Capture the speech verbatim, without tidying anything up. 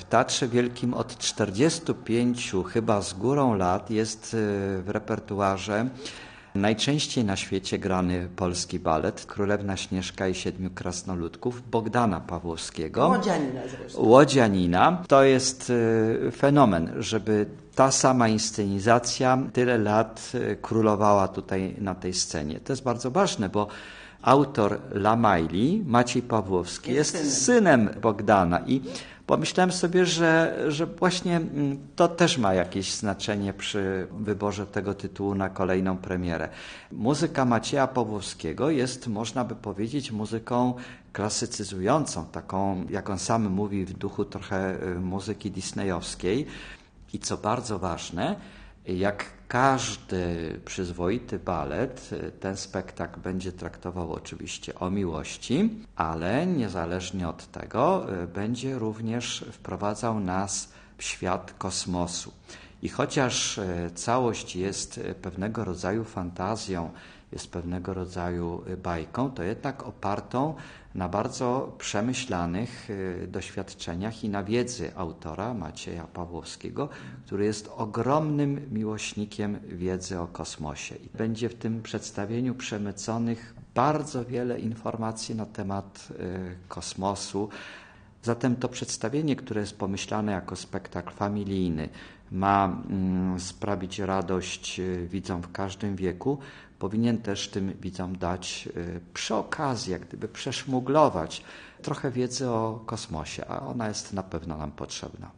Teatrze Wielkim od czterdziestu pięciu chyba z górą lat jest w repertuarze najczęściej na świecie grany polski balet Królewna Śnieżka i Siedmiu Krasnoludków Bogdana Pawłowskiego. Łodzianina zresztą. Łodzianina. To jest fenomen, żeby ta sama inscenizacja tyle lat królowała tutaj na tej scenie. To jest bardzo ważne, bo autor La Maili, Maciej Pawłowski, jest, jest synem. synem Bogdana i pomyślałem sobie, że, że właśnie to też ma jakieś znaczenie przy wyborze tego tytułu na kolejną premierę. Muzyka Macieja Pawłowskiego jest, można by powiedzieć, muzyką klasycyzującą, taką, jak on sam mówi, w duchu trochę muzyki disneyowskiej. I co bardzo ważne, jak każdy przyzwoity balet, ten spektakl będzie traktował oczywiście o miłości, ale niezależnie od tego będzie również wprowadzał nas w świat kosmosu. I chociaż całość jest pewnego rodzaju fantazją, jest pewnego rodzaju bajką, to jednak opartą na bardzo przemyślanych doświadczeniach i na wiedzy autora Macieja Pawłowskiego, który jest ogromnym miłośnikiem wiedzy o kosmosie. I będzie w tym przedstawieniu przemyconych bardzo wiele informacji na temat kosmosu. Zatem to przedstawienie, które jest pomyślane jako spektakl familijny, ma sprawić radość widzom w każdym wieku, powinien też tym widzom dać przy okazji, jak gdyby przeszmuglować trochę wiedzy o kosmosie, a ona jest na pewno nam potrzebna.